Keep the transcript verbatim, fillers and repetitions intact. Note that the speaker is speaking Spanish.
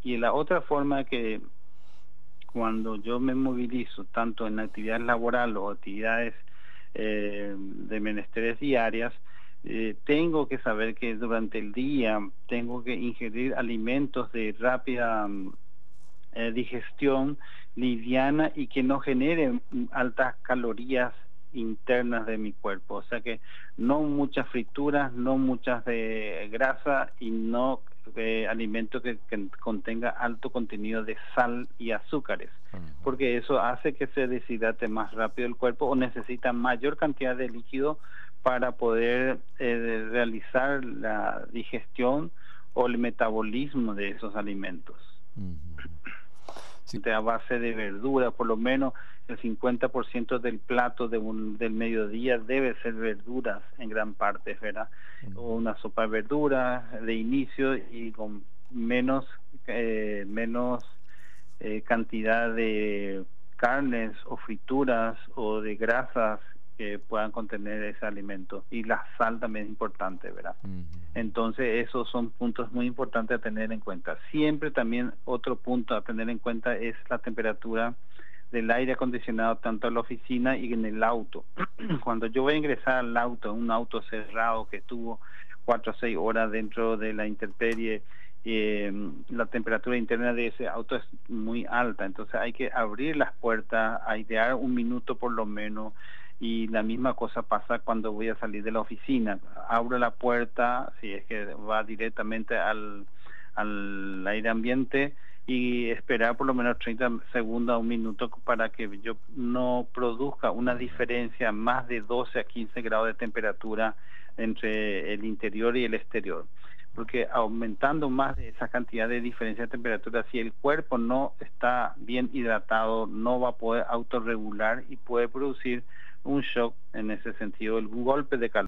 Y la otra forma que cuando yo me movilizo, tanto en actividades laborales o actividades eh, de menesteres diarias, eh, tengo que saber que durante el día tengo que ingerir alimentos de rápida eh, digestión, liviana y que no generen altas calorías internas de mi cuerpo. O sea que no muchas frituras, no muchas de grasa y no eh, alimento que, que contenga alto contenido de sal y azúcares, Ujú. porque eso hace que se deshidrate más rápido el cuerpo o necesita mayor cantidad de líquido para poder eh, realizar la digestión o el metabolismo de esos alimentos. Ujú. Sí. A base de verdura, por lo menos el cincuenta por ciento del plato de un, del mediodía debe ser verduras en gran parte, ¿verdad? O Ujú. una sopa de verduras de inicio y con menos, eh, menos eh, cantidad de carnes o frituras o de grasas que puedan contener ese alimento. Y la sal también es importante, ¿verdad? Ujú. Entonces, esos son puntos muy importantes a tener en cuenta. Siempre también otro punto a tener en cuenta es la temperatura del aire acondicionado, tanto en la oficina y en el auto. Cuando yo voy a ingresar al auto, un auto cerrado que estuvo cuatro o seis horas dentro de la intemperie, eh, la temperatura interna de ese auto es muy alta, entonces hay que abrir las puertas, airear un minuto por lo menos, y la misma cosa pasa cuando voy a salir de la oficina. Abro la puerta, si es que va directamente al, al aire ambiente, y esperar por lo menos treinta segundos a un minuto para que yo no produzca una diferencia más de doce a quince grados de temperatura entre el interior y el exterior. Porque aumentando más de esa cantidad de diferencia de temperatura, si el cuerpo no está bien hidratado, no va a poder autorregular y puede producir un shock en ese sentido, un golpe de calor.